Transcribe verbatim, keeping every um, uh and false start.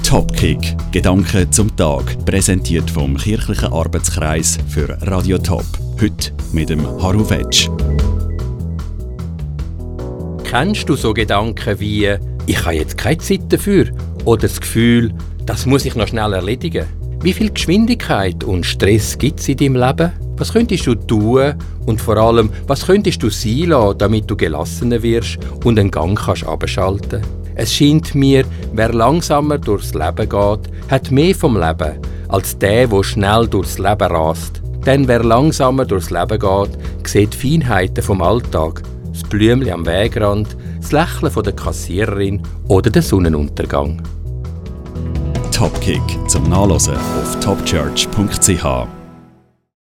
Topkick, Gedanken zum Tag, präsentiert vom Kirchlichen Arbeitskreis für Radio Top. Heute mit dem Haru Vetsch. Kennst du so Gedanken wie «Ich habe jetzt keine Zeit dafür» oder das Gefühl «Das muss ich noch schnell erledigen»? Wie viel Geschwindigkeit und Stress gibt es in deinem Leben? Was könntest du tun und vor allem, was könntest du sein lassen, damit du gelassener wirst und einen Gang kannst abschalten? Es scheint mir, wer langsamer durchs Leben geht, hat mehr vom Leben als der, der schnell durchs Leben rast. Denn wer langsamer durchs Leben geht, sieht die Feinheiten vom Alltag, das Blümchen am Wegrand, das Lächeln von der Kassiererin oder den Sonnenuntergang. Topkick zum Nachlesen auf topchurch punkt c h.